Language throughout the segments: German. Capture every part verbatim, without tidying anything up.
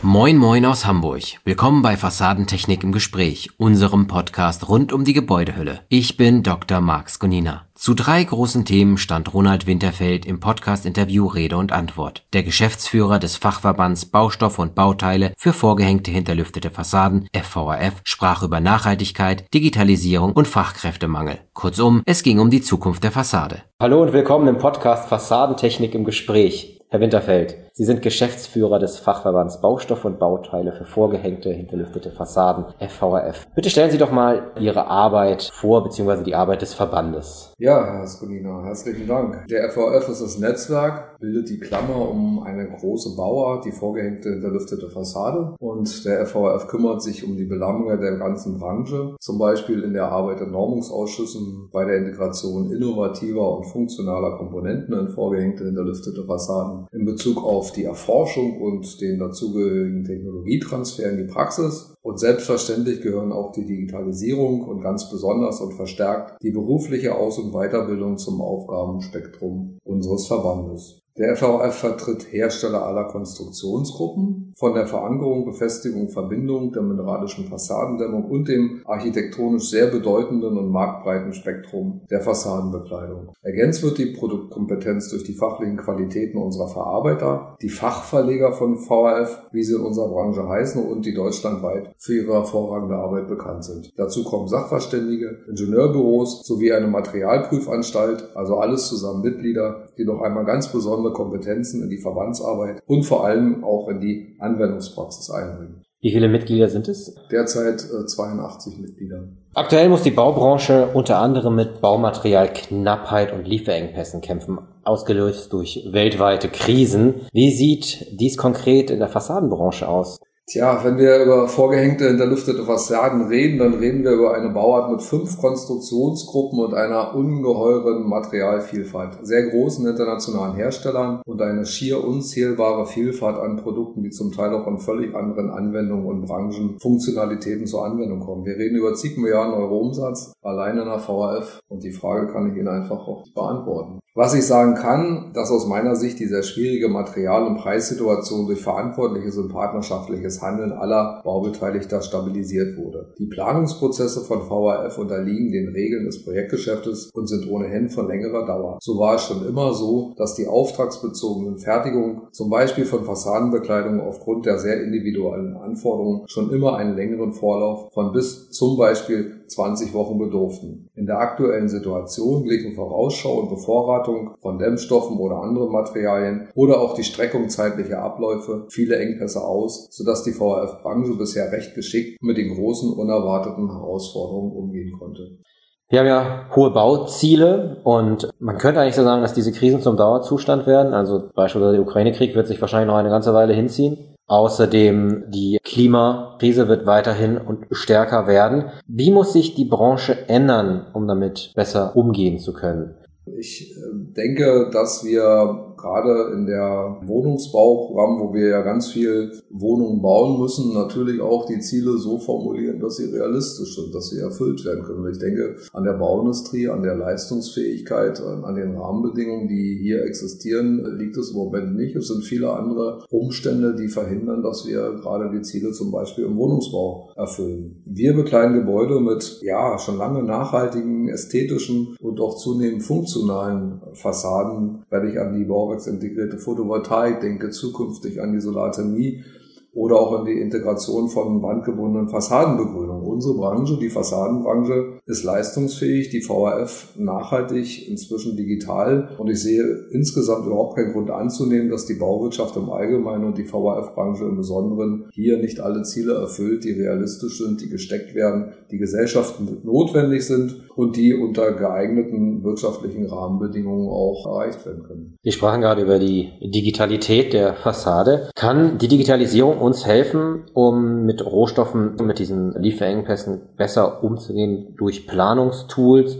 Moin Moin aus Hamburg. Willkommen bei Fassadentechnik im Gespräch, unserem Podcast rund um die Gebäudehülle. Ich bin Doktor Marc Sconina. Zu drei großen Themen stand Ronald Winterfeld im Podcast-Interview Rede und Antwort. Der Geschäftsführer des Fachverbands Baustoffe und Bauteile für vorgehängte hinterlüftete Fassaden, F V R F, sprach über Nachhaltigkeit, Digitalisierung und Fachkräftemangel. Kurzum, es ging um die Zukunft der Fassade. Hallo und willkommen im Podcast Fassadentechnik im Gespräch. Herr Winterfeld, Sie sind Geschäftsführer des Fachverbands Baustoffe und Bauteile für vorgehängte, hinterlüftete Fassaden, F V R F. Bitte stellen Sie doch mal Ihre Arbeit vor, beziehungsweise die Arbeit des Verbandes. Ja, Herr Sconina, herzlichen Dank. Der F V R F ist das Netzwerk, bildet die Klammer um eine große Bauart, die vorgehängte, hinterlüftete Fassade. Und der F V R F kümmert sich um die Belange der ganzen Branche, zum Beispiel in der Arbeit in Normungsausschüssen, bei der Integration innovativer und funktionaler Komponenten in vorgehängte, hinterlüftete Fassaden, in Bezug auf die Erforschung und den dazugehörigen Technologietransfer in die Praxis. Und selbstverständlich gehören auch die Digitalisierung und ganz besonders und verstärkt die berufliche Aus- und Weiterbildung zum Aufgabenspektrum unseres Verbandes. Der F V R F vertritt Hersteller aller Konstruktionsgruppen, von der Verankerung, Befestigung, Verbindung, der mineralischen Fassadendämmung und dem architektonisch sehr bedeutenden und marktbreiten Spektrum der Fassadenbekleidung. Ergänzt wird die Produktkompetenz durch die fachlichen Qualitäten unserer Verarbeiter, die Fachverleger von V R F, wie sie in unserer Branche heißen und die deutschlandweit für ihre hervorragende Arbeit bekannt sind. Dazu kommen Sachverständige, Ingenieurbüros sowie eine Materialprüfanstalt, also alles zusammen Mitglieder, die noch einmal ganz besonders Kompetenzen in die Verbandsarbeit und vor allem auch in die Anwendungspraxis einbringen. Wie viele Mitglieder sind es? Derzeit äh, zweiundachtzig Mitglieder. Aktuell muss die Baubranche unter anderem mit Baumaterialknappheit und Lieferengpässen kämpfen, ausgelöst durch weltweite Krisen. Wie sieht dies konkret in der Fassadenbranche aus? Tja, wenn wir über vorgehängte, hinterlüftete Fassaden reden, dann reden wir über eine Bauart mit fünf Konstruktionsgruppen und einer ungeheuren Materialvielfalt, sehr großen internationalen Herstellern und eine schier unzählbare Vielfalt an Produkten, die zum Teil auch in völlig anderen Anwendungen und Branchen, Funktionalitäten zur Anwendung kommen. Wir reden über zig Milliarden Euro Umsatz, allein in der V R F, und die Frage kann ich Ihnen einfach auch beantworten. Was ich sagen kann, dass aus meiner Sicht die sehr schwierige Material- und Preissituation durch verantwortliches und partnerschaftliches Handeln aller Baubeteiligter stabilisiert wurde. Die Planungsprozesse von V R F unterliegen den Regeln des Projektgeschäftes und sind ohnehin von längerer Dauer. So war es schon immer so, dass die auftragsbezogenen Fertigungen, zum Beispiel von Fassadenbekleidung aufgrund der sehr individuellen Anforderungen, schon immer einen längeren Vorlauf von bis zum Beispiel zwanzig Wochen bedurften. In der aktuellen Situation glichen Vorausschau und Bevorratung von Dämmstoffen oder anderen Materialien oder auch die Streckung zeitlicher Abläufe viele Engpässe aus, sodass die V R F-Branche bisher recht geschickt mit den großen unerwarteten Herausforderungen umgehen konnte. Wir haben ja hohe Bauziele und man könnte eigentlich so sagen, dass diese Krisen zum Dauerzustand werden. Also beispielsweise der Ukraine-Krieg wird sich wahrscheinlich noch eine ganze Weile hinziehen. Außerdem die Klimakrise wird weiterhin und stärker werden. Wie muss sich die Branche ändern, um damit besser umgehen zu können? Ich denke, dass wir gerade in der Wohnungsbauprogramm, wo wir ja ganz viel Wohnungen bauen müssen, natürlich auch die Ziele so formulieren, dass sie realistisch sind, dass sie erfüllt werden können. Und ich denke, an der Bauindustrie, an der Leistungsfähigkeit, an den Rahmenbedingungen, die hier existieren, liegt es im Moment nicht. Es sind viele andere Umstände, die verhindern, dass wir gerade die Ziele zum Beispiel im Wohnungsbau erfüllen. Wir bekleiden Gebäude mit, ja, schon lange nachhaltigen, ästhetischen und auch zunehmend funktionalen Fassaden, werde ich an die Bauwerk integrierte Photovoltaik, denke zukünftig an die Solarthermie oder auch an die Integration von wandgebundenen Fassadenbegrünung. Unsere Branche, die Fassadenbranche, ist leistungsfähig, die V R F nachhaltig, inzwischen digital, und ich sehe insgesamt überhaupt keinen Grund anzunehmen, dass die Bauwirtschaft im Allgemeinen und die V R F-Branche im Besonderen hier nicht alle Ziele erfüllt, die realistisch sind, die gesteckt werden, die Gesellschaften notwendig sind und die unter geeigneten wirtschaftlichen Rahmenbedingungen auch erreicht werden können. Wir sprachen gerade über die Digitalität der Fassade. Kann die Digitalisierung uns helfen, um mit Rohstoffen, mit diesen Lieferengpässen besser umzugehen durch Planungstools?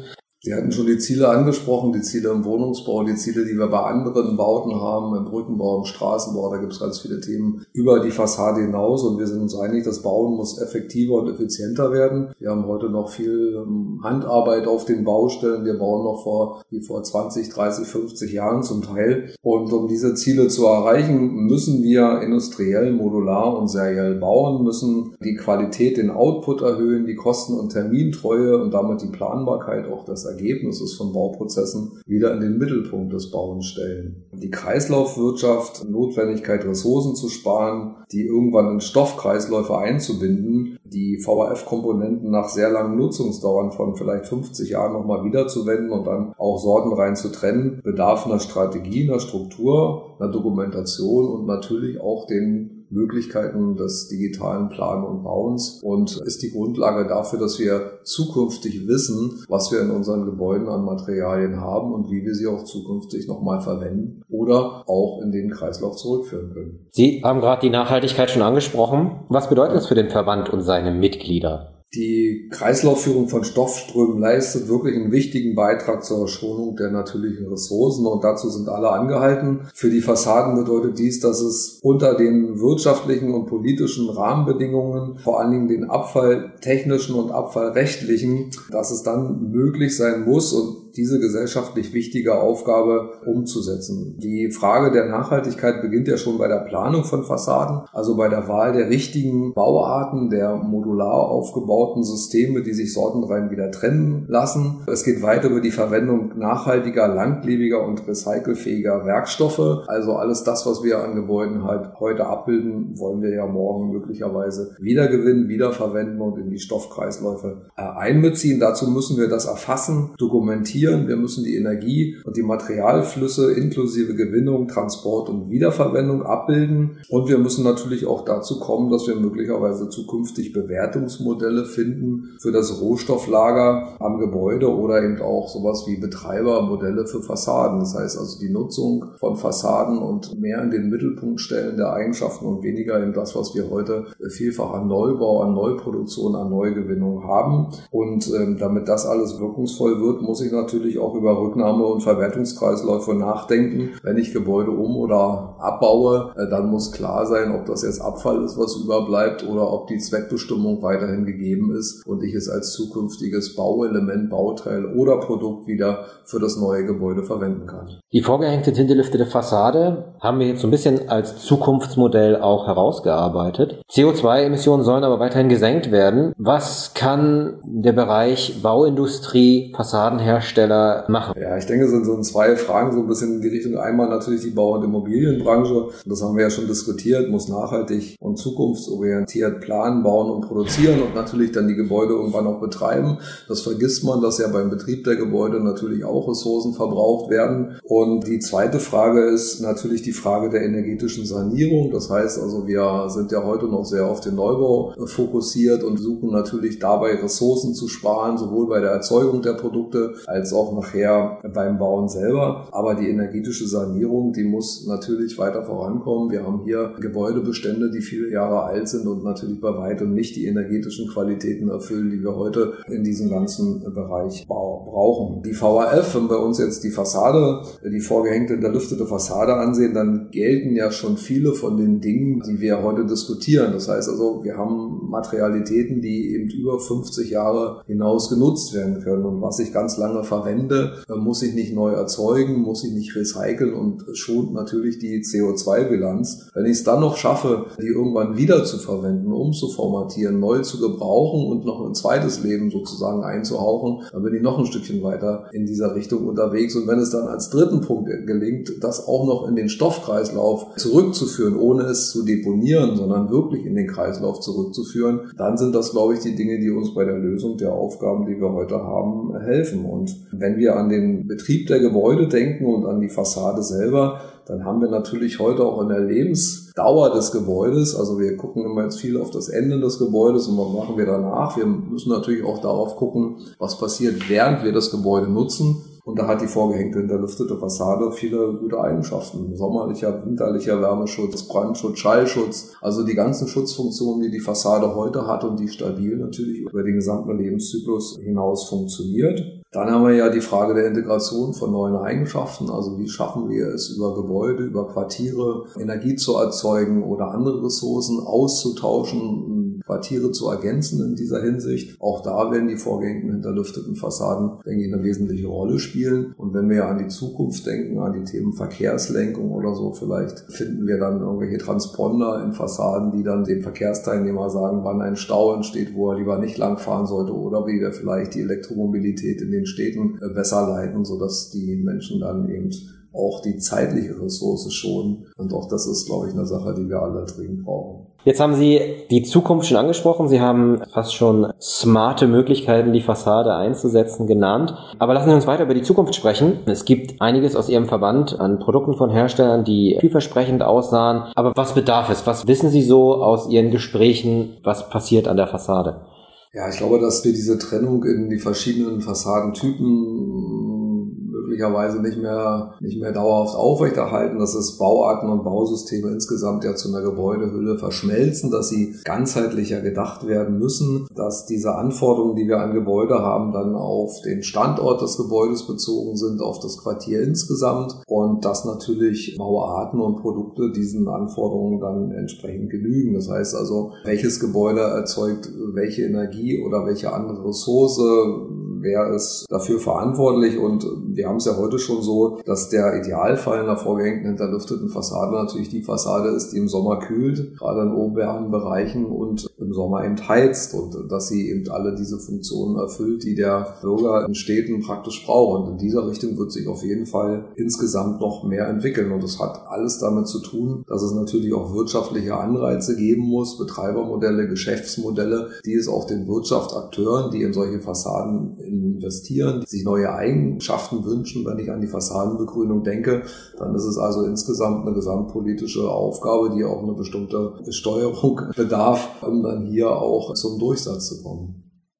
Sie hatten schon die Ziele angesprochen, die Ziele im Wohnungsbau, die Ziele, die wir bei anderen Bauten haben, im Brückenbau, im Straßenbau, da gibt es ganz viele Themen über die Fassade hinaus und wir sind uns einig, das Bauen muss effektiver und effizienter werden. Wir haben heute noch viel Handarbeit auf den Baustellen, wir bauen noch vor, wie vor zwanzig, dreißig, fünfzig Jahren zum Teil und um diese Ziele zu erreichen, müssen wir industriell, modular und seriell bauen, müssen die Qualität, den Output erhöhen, die Kosten- und Termintreue und damit die Planbarkeit auch des Ergebnisses von Bauprozessen wieder in den Mittelpunkt des Bauens stellen. Die Kreislaufwirtschaft, Notwendigkeit, Ressourcen zu sparen, die irgendwann in Stoffkreisläufe einzubinden, die V H F-Komponenten nach sehr langen Nutzungsdauern von vielleicht fünfzig Jahren nochmal wiederzuwenden und dann auch sortenrein zu trennen, bedarf einer Strategie, einer Struktur, einer Dokumentation und natürlich auch den Möglichkeiten des digitalen Planen und Bauens und ist die Grundlage dafür, dass wir zukünftig wissen, was wir in unseren Gebäuden an Materialien haben und wie wir sie auch zukünftig nochmal verwenden oder auch in den Kreislauf zurückführen können. Sie haben gerade die Nachhaltigkeit schon angesprochen. Was bedeutet das für den Verband und seine Mitglieder? Die Kreislaufführung von Stoffströmen leistet wirklich einen wichtigen Beitrag zur Schonung der natürlichen Ressourcen und dazu sind alle angehalten. Für die Fassaden bedeutet dies, dass es unter den wirtschaftlichen und politischen Rahmenbedingungen, vor allen Dingen den abfalltechnischen und abfallrechtlichen, dass es dann möglich sein muss und diese gesellschaftlich wichtige Aufgabe umzusetzen. Die Frage der Nachhaltigkeit beginnt ja schon bei der Planung von Fassaden, also bei der Wahl der richtigen Bauarten, der modular aufgebauten Systeme, die sich sortenrein wieder trennen lassen. Es geht weiter über die Verwendung nachhaltiger, langlebiger und recycelfähiger Werkstoffe. Also alles das, was wir an Gebäuden halt heute abbilden, wollen wir ja morgen möglicherweise wiedergewinnen, wiederverwenden und in die Stoffkreisläufe einbeziehen. Dazu müssen wir das erfassen, dokumentieren. Wir müssen die Energie und die Materialflüsse inklusive Gewinnung, Transport und Wiederverwendung abbilden. Und wir müssen natürlich auch dazu kommen, dass wir möglicherweise zukünftig Bewertungsmodelle finden für das Rohstofflager am Gebäude oder eben auch sowas wie Betreibermodelle für Fassaden. Das heißt also die Nutzung von Fassaden und mehr in den Mittelpunkt stellen der Eigenschaften und weniger in das, was wir heute vielfach an Neubau, an Neuproduktion, an Neugewinnung haben. Und ähm, damit das alles wirkungsvoll wird, muss ich natürlich natürlich auch über Rücknahme- und Verwertungskreisläufe nachdenken. Wenn ich Gebäude um- oder abbaue, dann muss klar sein, ob das jetzt Abfall ist, was überbleibt, oder ob die Zweckbestimmung weiterhin gegeben ist und ich es als zukünftiges Bauelement, Bauteil oder Produkt wieder für das neue Gebäude verwenden kann. Die vorgehängte tintelüftete Fassade haben wir jetzt so ein bisschen als Zukunftsmodell auch herausgearbeitet. C O zwei Emissionen sollen aber weiterhin gesenkt werden. Was kann der Bereich Bauindustrie, Fassadenhersteller machen? Ja, ich denke, es sind so zwei Fragen so ein bisschen in die Richtung. Einmal natürlich die Bau- und Immobilienbranche. Das haben wir ja schon diskutiert, muss nachhaltig und zukunftsorientiert planen, bauen und produzieren und natürlich dann die Gebäude irgendwann auch betreiben. Das vergisst man, dass ja beim Betrieb der Gebäude natürlich auch Ressourcen verbraucht werden. Und die zweite Frage ist natürlich die Frage der energetischen Sanierung. Das heißt also, wir sind ja heute noch sehr auf den Neubau fokussiert und suchen natürlich dabei Ressourcen zu sparen, sowohl bei der Erzeugung der Produkte als auch nachher beim Bauen selber. Aber die energetische Sanierung, die muss natürlich weiter vorankommen. Wir haben hier Gebäudebestände, die viele Jahre alt sind und natürlich bei weitem nicht die energetischen Qualitäten erfüllen, die wir heute in diesem ganzen Bereich brauchen. Die V H F, wenn wir uns jetzt die Fassade, die vorgehängte, entlüftete Fassade ansehen, dann gelten ja schon viele von den Dingen, die wir heute diskutieren. Das heißt also, wir haben Materialitäten, die eben über fünfzig Jahre hinaus genutzt werden können. Und was ich ganz lange verwende, muss ich nicht neu erzeugen, muss ich nicht recyceln und schont natürlich die C O zwei Bilanz. Wenn ich es dann noch schaffe, die irgendwann wieder zu verwenden, umzuformatieren, neu zu gebrauchen und noch ein zweites Leben sozusagen einzuhauchen, dann bin ich noch ein Stückchen weiter in dieser Richtung unterwegs. Und wenn es dann als dritten Punkt gelingt, das auch noch in den Stoffkreislauf zurückzuführen, ohne es zu deponieren, sondern wirklich in den Kreislauf zurückzuführen, dann sind das, glaube ich, die Dinge, die uns bei der Lösung der Aufgaben, die wir heute haben, helfen. Und wenn wir an den Betrieb der Gebäude denken und an die Fassade selber, dann haben wir natürlich heute auch in der Lebensdauer des Gebäudes, also wir gucken immer jetzt viel auf das Ende des Gebäudes und was machen wir danach. Wir müssen natürlich auch darauf gucken, was passiert, während wir das Gebäude nutzen. Und da hat die vorgehängte hinterlüftete Fassade viele gute Eigenschaften. Sommerlicher, winterlicher Wärmeschutz, Brandschutz, Schallschutz. Also die ganzen Schutzfunktionen, die die Fassade heute hat und die stabil natürlich über den gesamten Lebenszyklus hinaus funktioniert. Dann haben wir ja die Frage der Integration von neuen Eigenschaften. Also wie schaffen wir es, über Gebäude, über Quartiere Energie zu erzeugen oder andere Ressourcen auszutauschen, Quartiere zu ergänzen in dieser Hinsicht. Auch da werden die vorgängigen hinterlüfteten Fassaden, denke ich, eine wesentliche Rolle spielen. Und wenn wir an die Zukunft denken, an die Themen Verkehrslenkung oder so, vielleicht finden wir dann irgendwelche Transponder in Fassaden, die dann dem Verkehrsteilnehmer sagen, wann ein Stau entsteht, wo er lieber nicht langfahren sollte, oder wie wir vielleicht die Elektromobilität in den Städten besser leiten, sodass die Menschen dann eben auch die zeitliche Ressource schonen. Und auch das ist, glaube ich, eine Sache, die wir alle dringend brauchen. Jetzt haben Sie die Zukunft schon angesprochen. Sie haben fast schon smarte Möglichkeiten, die Fassade einzusetzen, genannt. Aber lassen Sie uns weiter über die Zukunft sprechen. Es gibt einiges aus Ihrem Verband an Produkten von Herstellern, die vielversprechend aussahen. Aber was bedarf es? Was wissen Sie so aus Ihren Gesprächen, was passiert an der Fassade? Ja, ich glaube, dass wir diese Trennung in die verschiedenen Fassadentypen möglicherweise nicht mehr nicht mehr dauerhaft aufrechterhalten, dass es Bauarten und Bausysteme insgesamt ja zu einer Gebäudehülle verschmelzen, dass sie ganzheitlicher gedacht werden müssen, dass diese Anforderungen, die wir an Gebäude haben, dann auf den Standort des Gebäudes bezogen sind, auf das Quartier insgesamt, und dass natürlich Bauarten und Produkte diesen Anforderungen dann entsprechend genügen. Das heißt also, welches Gebäude erzeugt welche Energie oder welche andere Ressource, wer ist dafür verantwortlich, und wir haben es ja heute schon so, dass der Idealfall einer vorgehängten hinterlüfteten Fassade natürlich die Fassade ist, die im Sommer kühlt, gerade in urbanen Bereichen, und im Sommer eben heizt, und dass sie eben alle diese Funktionen erfüllt, die der Bürger in Städten praktisch braucht. Und in dieser Richtung wird sich auf jeden Fall insgesamt noch mehr entwickeln, und es hat alles damit zu tun, dass es natürlich auch wirtschaftliche Anreize geben muss, Betreibermodelle, Geschäftsmodelle, die es auch den Wirtschaftsakteuren, die in solche Fassaden investieren, die sich neue Eigenschaften wünschen. Wenn ich an die Fassadenbegrünung denke, dann ist es also insgesamt eine gesamtpolitische Aufgabe, die auch eine bestimmte Steuerung bedarf, um dann hier auch zum Durchsatz zu kommen.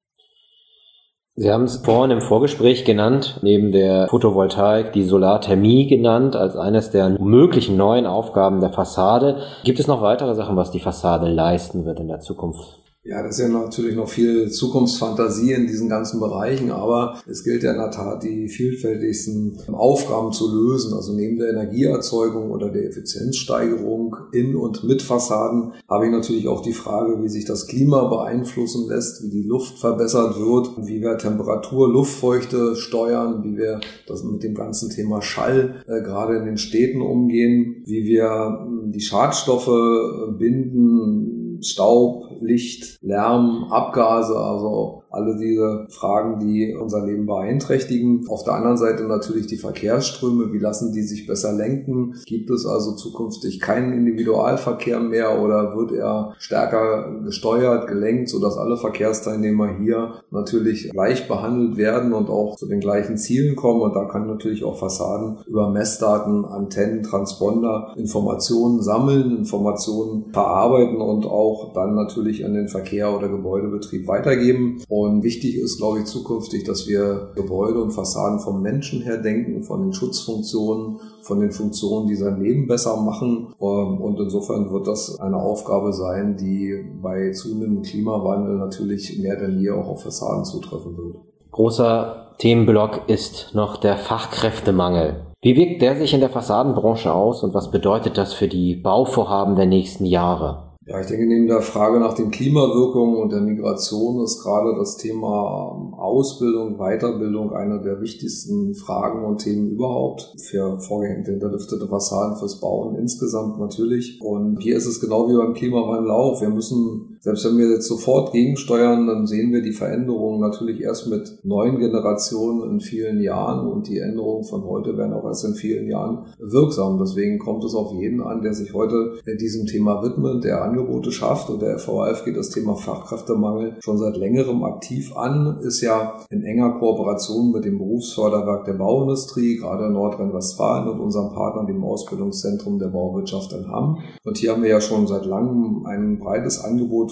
Sie haben es vorhin im Vorgespräch genannt, neben der Photovoltaik die Solarthermie genannt als eines der möglichen neuen Aufgaben der Fassade. Gibt es noch weitere Sachen, was die Fassade leisten wird in der Zukunft? Ja, das ist ja natürlich noch viel Zukunftsfantasie in diesen ganzen Bereichen, aber es gilt ja in der Tat, die vielfältigsten Aufgaben zu lösen. Also neben der Energieerzeugung oder der Effizienzsteigerung in und mit Fassaden habe ich natürlich auch die Frage, wie sich das Klima beeinflussen lässt, wie die Luft verbessert wird, wie wir Temperatur, Luftfeuchte steuern, wie wir das mit dem ganzen Thema Schall äh, gerade in den Städten umgehen, wie wir äh, die Schadstoffe äh, binden, Staub, Licht, Lärm, Abgase, also alle diese Fragen, die unser Leben beeinträchtigen. Auf der anderen Seite natürlich die Verkehrsströme, wie lassen die sich besser lenken? Gibt es also zukünftig keinen Individualverkehr mehr oder wird er stärker gesteuert, gelenkt, sodass alle Verkehrsteilnehmer hier natürlich gleich behandelt werden und auch zu den gleichen Zielen kommen? Und da kann natürlich auch Fassaden über Messdaten, Antennen, Transponder Informationen sammeln, Informationen verarbeiten und auch dann natürlich an den Verkehr oder Gebäudebetrieb weitergeben. Und wichtig ist, glaube ich, zukünftig, dass wir Gebäude und Fassaden vom Menschen her denken, von den Schutzfunktionen, von den Funktionen, die sein Leben besser machen. Und insofern wird das eine Aufgabe sein, die bei zunehmendem Klimawandel natürlich mehr denn je auch auf Fassaden zutreffen wird. Großer Themenblock ist noch der Fachkräftemangel. Wie wirkt der sich in der Fassadenbranche aus und was bedeutet das für die Bauvorhaben der nächsten Jahre? Ja, ich denke, neben der Frage nach den Klimawirkungen und der Migration ist gerade das Thema Ausbildung, Weiterbildung einer der wichtigsten Fragen und Themen überhaupt für vorgehängte hinterlüftete Fassaden, fürs Bauen insgesamt natürlich. Und hier ist es genau wie beim Klimawandel auch. Wir müssen, selbst wenn wir jetzt sofort gegensteuern, dann sehen wir die Veränderungen natürlich erst mit neuen Generationen in vielen Jahren, und die Änderungen von heute werden auch erst in vielen Jahren wirksam. Deswegen kommt es auf jeden an, der sich heute diesem Thema widmet, der Angebote schafft, und der F V A F geht das Thema Fachkräftemangel schon seit längerem aktiv an, ist ja in enger Kooperation mit dem Berufsförderwerk der Bauindustrie, gerade in Nordrhein-Westfalen, und unserem Partner, dem Ausbildungszentrum der Bauwirtschaft in Hamm. Und hier haben wir ja schon seit langem ein breites Angebot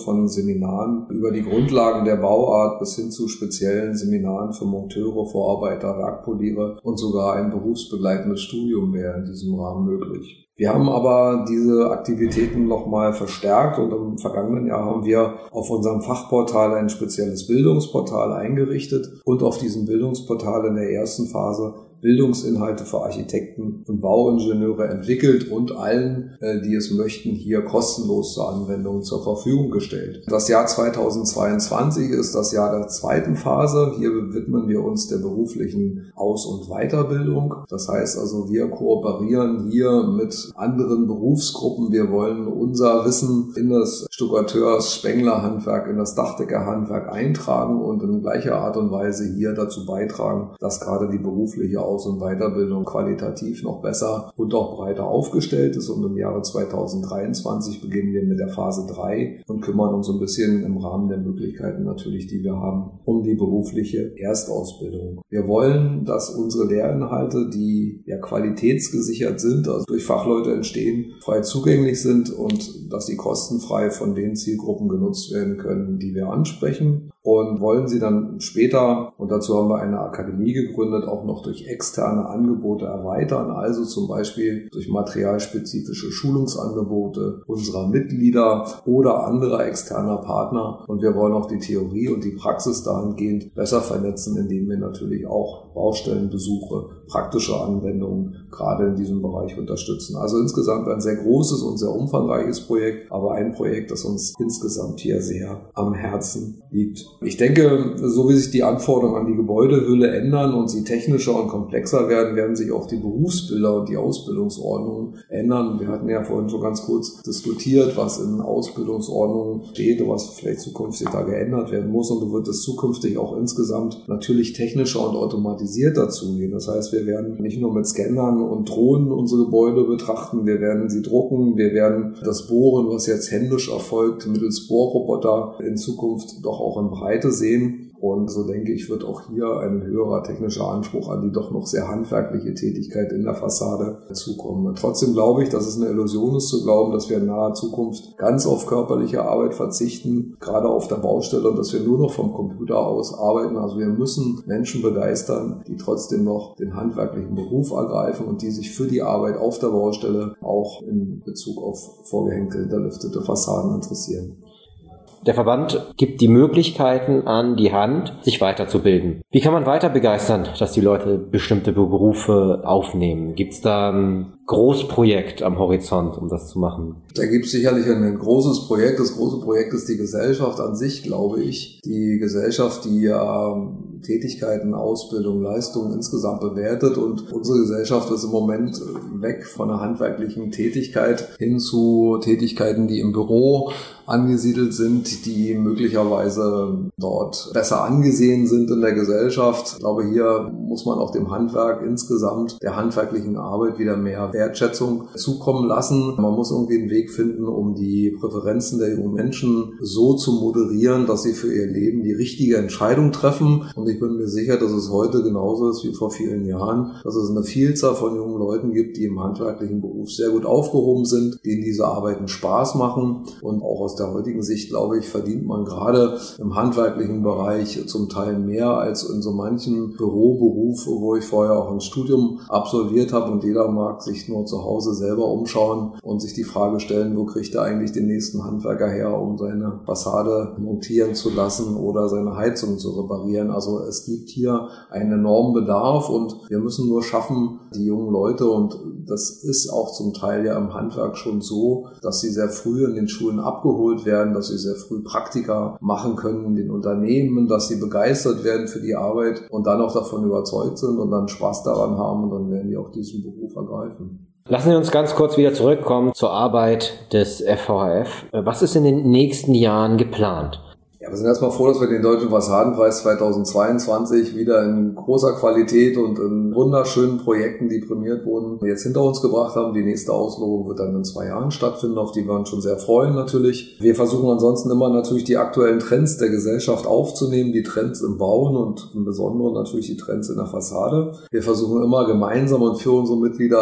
von Seminaren über die Grundlagen der Bauart bis hin zu speziellen Seminaren für Monteure, Vorarbeiter, Werkpoliere und sogar ein berufsbegleitendes Studium wäre in diesem Rahmen möglich. Wir haben aber diese Aktivitäten nochmal verstärkt und im vergangenen Jahr haben wir auf unserem Fachportal ein spezielles Bildungsportal eingerichtet und auf diesem Bildungsportal in der ersten Phase Bildungsinhalte für Architekten und Bauingenieure entwickelt und allen, die es möchten, hier kostenlos zur Anwendung zur Verfügung gestellt. Das Jahr zweitausendzweiundzwanzig ist das Jahr der zweiten Phase. Hier widmen wir uns der beruflichen Aus- und Weiterbildung. Das heißt also, wir kooperieren hier mit anderen Berufsgruppen. Wir wollen unser Wissen in das Stuckateurs-, Spenglerhandwerk, in das Dachdeckerhandwerk eintragen und in gleicher Art und Weise hier dazu beitragen, dass gerade die berufliche Aus- und Weiterbildung qualitativ noch besser und auch breiter aufgestellt ist. Und im Jahre zweitausenddreiundzwanzig beginnen wir mit der Phase drei und kümmern uns ein bisschen im Rahmen der Möglichkeiten natürlich, die wir haben, um die berufliche Erstausbildung. Wir wollen, dass unsere Lehrinhalte, die ja qualitätsgesichert sind, also durch Fachleute entstehen, frei zugänglich sind und dass sie kostenfrei von den Zielgruppen genutzt werden können, die wir ansprechen. Und wollen sie dann später, und dazu haben wir eine Akademie gegründet, auch noch durch externe Angebote erweitern, also zum Beispiel durch materialspezifische Schulungsangebote unserer Mitglieder oder anderer externer Partner. Und wir wollen auch die Theorie und die Praxis dahingehend besser vernetzen, indem wir natürlich auch Baustellenbesuche, praktische Anwendungen gerade in diesem Bereich unterstützen. Also insgesamt ein sehr großes und sehr umfangreiches Projekt, aber ein Projekt, das uns insgesamt hier sehr am Herzen liegt. Ich denke, so wie sich die Anforderungen an die Gebäudehülle ändern und sie technischer und komplexer werden, werden sich auch die Berufsbilder und die Ausbildungsordnungen ändern. Wir hatten ja vorhin schon ganz kurz diskutiert, was in Ausbildungsordnungen steht und was vielleicht zukünftig da geändert werden muss. Und so wird es zukünftig auch insgesamt natürlich technischer und automatisierter zugehen. Das heißt, wir werden nicht nur mit Scannern und Drohnen unsere Gebäude betrachten, wir werden sie drucken, wir werden das Bohren, was jetzt händisch erfolgt, mittels Bohrroboter in Zukunft doch auch in Breite sehen. Und so denke ich, wird auch hier ein höherer technischer Anspruch an die doch noch sehr handwerkliche Tätigkeit in der Fassade zukommen. Trotzdem glaube ich, dass es eine Illusion ist zu glauben, dass wir in naher Zukunft ganz auf körperliche Arbeit verzichten, gerade auf der Baustelle, und dass wir nur noch vom Computer aus arbeiten. Also wir müssen Menschen begeistern, die trotzdem noch den handwerklichen Beruf ergreifen und die sich für die Arbeit auf der Baustelle auch in Bezug auf vorgehängte, hinterlüftete Fassaden interessieren. Der Verband gibt die Möglichkeiten an die Hand, sich weiterzubilden. Wie kann man weiter begeistern, dass die Leute bestimmte Berufe aufnehmen? Gibt es da ein Großprojekt am Horizont, um das zu machen? Da gibt es sicherlich ein großes Projekt. Das große Projekt ist die Gesellschaft an sich, glaube ich. Die Gesellschaft, die ja Tätigkeiten, Ausbildung, Leistungen insgesamt bewertet. Und unsere Gesellschaft ist im Moment weg von einer handwerklichen Tätigkeit hin zu Tätigkeiten, die im Büro angesiedelt sind, die möglicherweise dort besser angesehen sind in der Gesellschaft. Ich glaube, hier muss man auch dem Handwerk insgesamt, der handwerklichen Arbeit wieder mehr Wertschätzung zukommen lassen. Man muss irgendwie einen Weg finden, um die Präferenzen der jungen Menschen so zu moderieren, dass sie für ihr Leben die richtige Entscheidung treffen. Und ich bin mir sicher, dass es heute genauso ist wie vor vielen Jahren, dass es eine Vielzahl von jungen Leuten gibt, die im handwerklichen Beruf sehr gut aufgehoben sind, denen diese Arbeiten Spaß machen. Und auch aus der heutigen Sicht, glaube ich, verdient man gerade im handwerklichen Bereich zum Teil mehr als in so manchen Büroberuf, wo ich vorher auch ein Studium absolviert habe, und jeder mag sich nur zu Hause selber umschauen und sich die Frage stellen, wo kriegt er eigentlich den nächsten Handwerker her, um seine Fassade montieren zu lassen oder seine Heizung zu reparieren. Also es gibt hier einen enormen Bedarf und wir müssen nur schaffen, die jungen Leute, und das ist auch zum Teil ja im Handwerk schon so, dass sie sehr früh in den Schulen abgeholt werden, dass sie sehr früh Praktika machen können in den Unternehmen, dass sie begeistert werden für die Arbeit und dann auch davon überzeugt sind und dann Spaß daran haben, und dann werden die auch diesen Beruf ergreifen. Lassen Sie uns ganz kurz wieder zurückkommen zur Arbeit des F V H F. Was ist in den nächsten Jahren geplant? Ja, wir sind erstmal froh, dass wir den Deutschen Fassadenpreis zweitausendzweiundzwanzig wieder in großer Qualität und in wunderschönen Projekten, die prämiert wurden, jetzt hinter uns gebracht haben. Die nächste Auslobung wird dann in zwei Jahren stattfinden, auf die wir uns schon sehr freuen natürlich. Wir versuchen ansonsten immer natürlich die aktuellen Trends der Gesellschaft aufzunehmen, die Trends im Bauen und im Besonderen natürlich die Trends in der Fassade. Wir versuchen immer gemeinsam und für unsere Mitglieder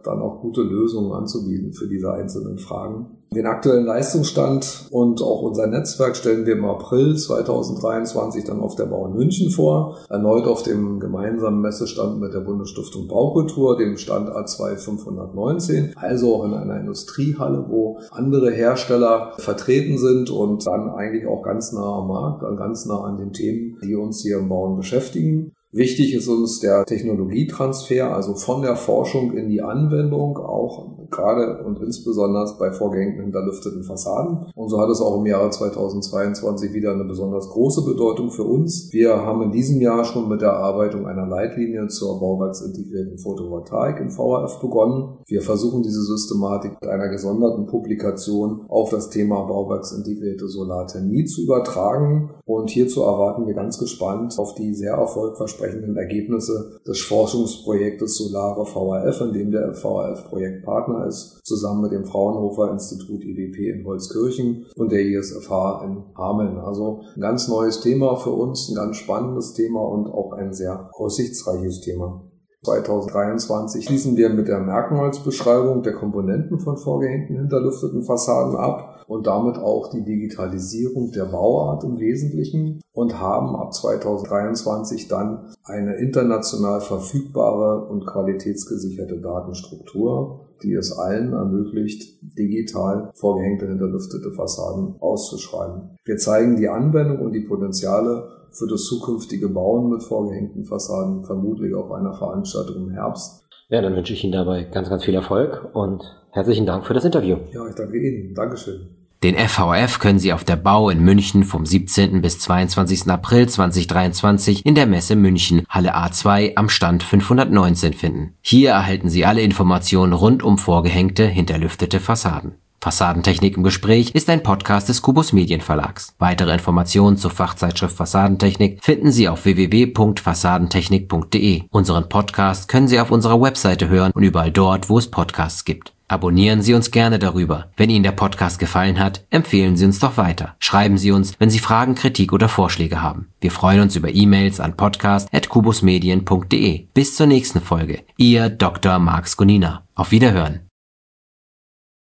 dann auch gute Lösungen anzubieten für diese einzelnen Fragen. Den aktuellen Leistungsstand und auch unser Netzwerk stellen wir im April zweitausenddreiundzwanzig dann auf der Bau in München vor. Erneut auf dem gemeinsamen Messestand mit der Bundesstiftung Baukultur, dem Stand A zwei fünfhundertneunzehn. Also auch in einer Industriehalle, wo andere Hersteller vertreten sind und dann eigentlich auch ganz nah am Markt, ganz nah an den Themen, die uns hier im Bauen beschäftigen. Wichtig ist uns der Technologietransfer, also von der Forschung in die Anwendung, auch gerade und insbesondere bei vorgehängten hinterlüfteten Fassaden. Und so hat es auch im Jahre zweitausendzweiundzwanzig wieder eine besonders große Bedeutung für uns. Wir haben in diesem Jahr schon mit der Erarbeitung einer Leitlinie zur bauwerksintegrierten Photovoltaik im V H F begonnen. Wir versuchen diese Systematik mit einer gesonderten Publikation auf das Thema bauwerksintegrierte Solarthermie zu übertragen. Und hierzu erwarten wir ganz gespannt auf die sehr erfolgversprechenden Ergebnisse des Forschungsprojektes Solare V H F, in dem der V H F Projektpartner ist, zusammen mit dem Fraunhofer Institut I W P in Holzkirchen und der I S F H in Hameln. Also ein ganz neues Thema für uns, ein ganz spannendes Thema und auch ein sehr aussichtsreiches Thema. zweitausenddreiundzwanzig schließen wir mit der Merkmalsbeschreibung der Komponenten von vorgehängten hinterlüfteten Fassaden ab und damit auch die Digitalisierung der Bauart im Wesentlichen und haben ab zweitausenddreiundzwanzig dann eine international verfügbare und qualitätsgesicherte Datenstruktur, die es allen ermöglicht, digital vorgehängte hinterlüftete Fassaden auszuschreiben. Wir zeigen die Anwendung und die Potenziale für das zukünftige Bauen mit vorgehängten Fassaden vermutlich auf einer Veranstaltung im Herbst. Ja, dann wünsche ich Ihnen dabei ganz, ganz viel Erfolg und herzlichen Dank für das Interview. Ja, ich danke Ihnen. Dankeschön. Den F V F können Sie auf der Bau in München vom siebzehnten bis zweiundzwanzigsten April zweitausenddreiundzwanzig in der Messe München, Halle A zwei am Stand fünfhundertneunzehn finden. Hier erhalten Sie alle Informationen rund um vorgehängte, hinterlüftete Fassaden. Fassadentechnik im Gespräch ist ein Podcast des Kubus Medienverlags. Weitere Informationen zur Fachzeitschrift Fassadentechnik finden Sie auf w w w punkt fassadentechnik punkt d e. Unseren Podcast können Sie auf unserer Webseite hören und überall dort, wo es Podcasts gibt. Abonnieren Sie uns gerne darüber. Wenn Ihnen der Podcast gefallen hat, empfehlen Sie uns doch weiter. Schreiben Sie uns, wenn Sie Fragen, Kritik oder Vorschläge haben. Wir freuen uns über E-Mails an podcast at kubusmedien punkt d e. Bis zur nächsten Folge. Ihr Doktor Marx Gonina. Auf Wiederhören.